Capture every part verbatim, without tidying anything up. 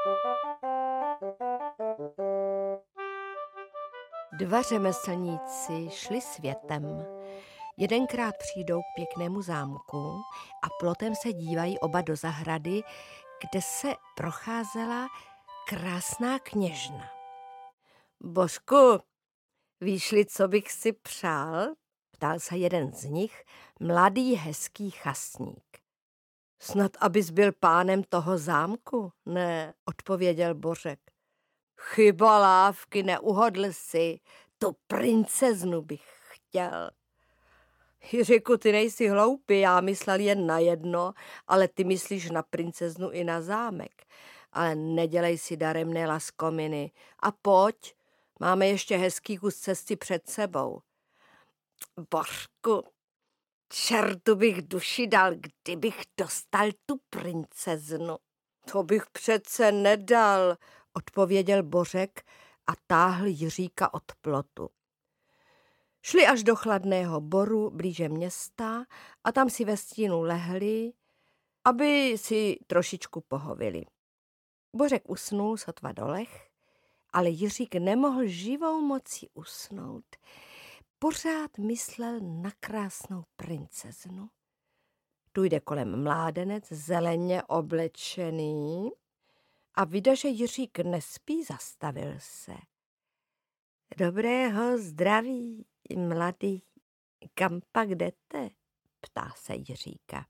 Dva řemeslníci šli světem. Jedenkrát přijdou k pěknému zámku a plotem se dívají oba do zahrady, kde se procházela krásná kněžna. Božku, víš-li, co bych si přál? Ptal se jeden z nich, mladý hezký chastník. Snad abys byl pánem toho zámku? Ne, odpověděl Bořek. Chyba lávky, neuhodl si, tu princeznu bych chtěl. Jiříku, ty nejsi hloupý, já myslel jen na jedno, ale ty myslíš na princeznu i na zámek. Ale nedělej si daremné laskominy. A pojď, máme ještě hezký kus cesty před sebou. Božku, čertu bych duši dal, kdybych dostal tu princeznu. To bych přece nedal, odpověděl Bořek a táhl Jiříka od plotu. Šli až do chladného boru blíže města a tam si ve stínu lehli, aby si trošičku pohovili. Bořek usnul sotva doleh, ale Jiřík nemohl živou mocí usnout. Pořád myslel na krásnou princeznu. Tu jde kolem mládenec zeleně oblečený a vida, že Jiřík nespí, zastavil se. Dobrého zdraví, mladý, kam pak jdete? Ptá se Jiříka.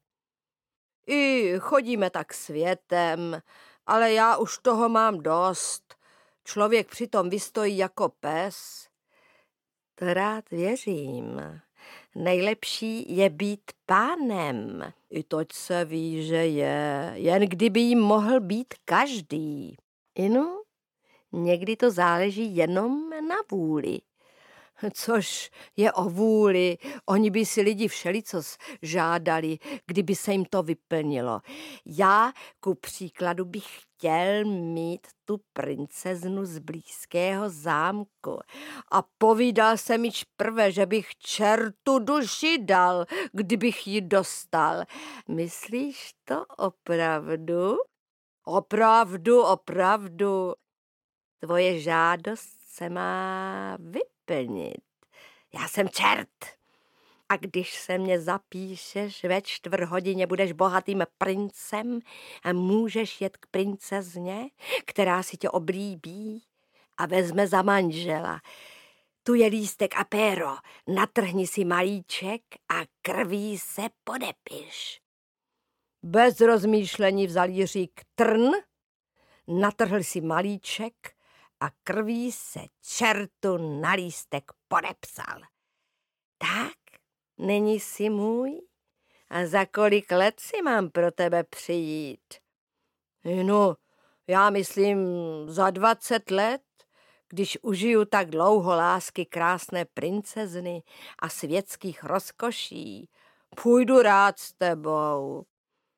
I chodíme tak světem, ale já už toho mám dost. Člověk přitom vystojí jako pes. To rád věřím. Nejlepší je být pánem. I toť se ví, že je, jen kdyby jim mohl být každý. Inu, někdy to záleží jenom na vůli. Což je o vůli, oni by si lidi všelico žádali, kdyby se jim to vyplnilo. Já ku příkladu bych chtěl mít tu princeznu z blízkého zámku a povídal jsem již prve, že bych čertu duši dal, kdybych ji dostal. Myslíš to opravdu? Opravdu, opravdu. Tvoje žádost se má vyplnit. Já jsem čert. A když se mě zapíšeš, ve čtvrt hodině budeš bohatým princem a můžeš jet k princezně, která si tě oblíbí a vezme za manžela. Tu je lístek a péro, natrhni si malíček a krví se podepiš. Bez rozmýšlení vzal Jiřík trn, natrhl si malíček a krví se čertu na lístek podepsal. Tak, není si můj? A za kolik let si mám pro tebe přijít? No, já myslím za dvacet let, když užiju tak dlouho lásky krásné princezny a světských rozkoší. Půjdu rád s tebou.